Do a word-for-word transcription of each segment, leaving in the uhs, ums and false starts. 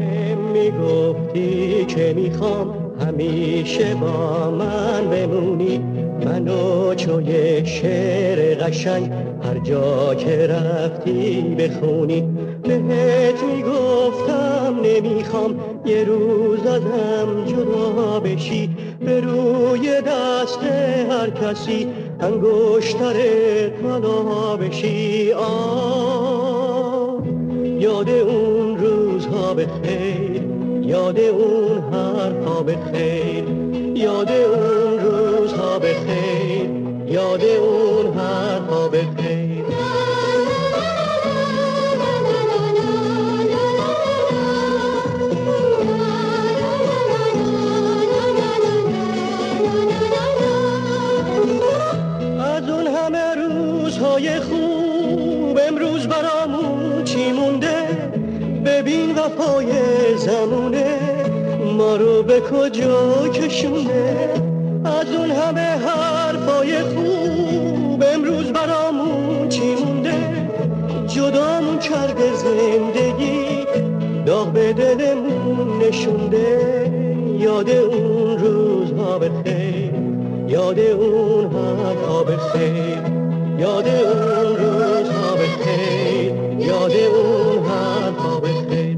بهم میگفتی که میخوام همیشه با من بمونی، منو چو یک شعر قشنگ هر جا که رفتی بخونی. بهت میگفتم نمیخوام یه روز ازم جدا بشی، به روی دست هر کسی انگشتر طلا بشی. آه یاد اون روزها بخیر، یاد اون حرفا بخیر، یاد اون روزها بخیر، یاد اون حرفا بخیر. از اون همه روزهای خوب امروز برامون چی مونده؟ ببین وفای زمونه ما رو به کجا کشونه. از اون همه حرفای خوب امروز برامون چی مونده؟ جدامون کرده زندگی، داغ به دلمون نشونده. یاد اون روزها بخیر، یاد اون حرفا بخیر، یاد اون روزها بخیر، یاد اون حرفا بخیر.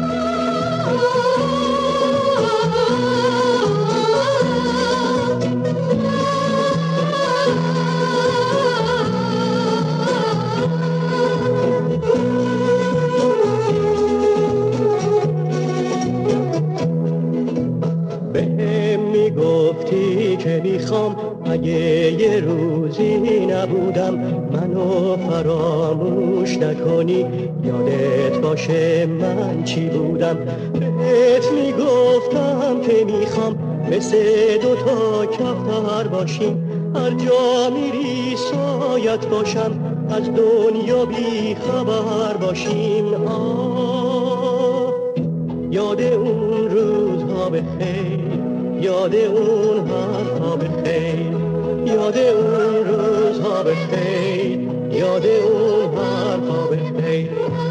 بهم میگفتی که میخوام اگه یه روزی نبودم منو فراموش نکنی، یادت باشه من چی بودم. بهت میگفتم که میخوام مثل دوتا کفتر باشیم، هر جا میری سایت باشم، از دنیا بی خبر باشیم. آه یاد اون روزها بخیر، یاد اون حرفا بخیر، یاد اون روزها بخیر، یاد اون حرفا بخیر.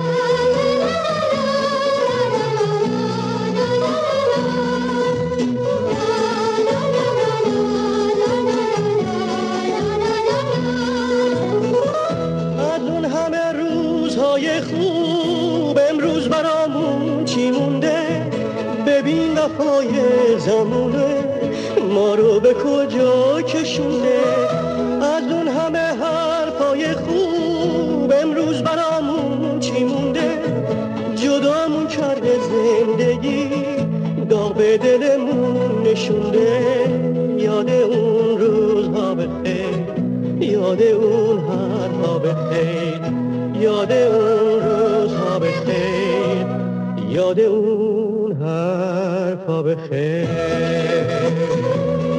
از اون همه روزهای خوب امروز برامون چی مونده؟ ببین وفای زمونه ما رو به کجا کشونه. از اون همه حرفای خوب امروز برامون چی مونده؟ جدامون کرده زندگی، داغ به دلمون نشونده. یاد اون روزها بخیر، یاد اون حرفا بخیر، یاد اون روزها بخیر، یاد اون حرفا بخیر.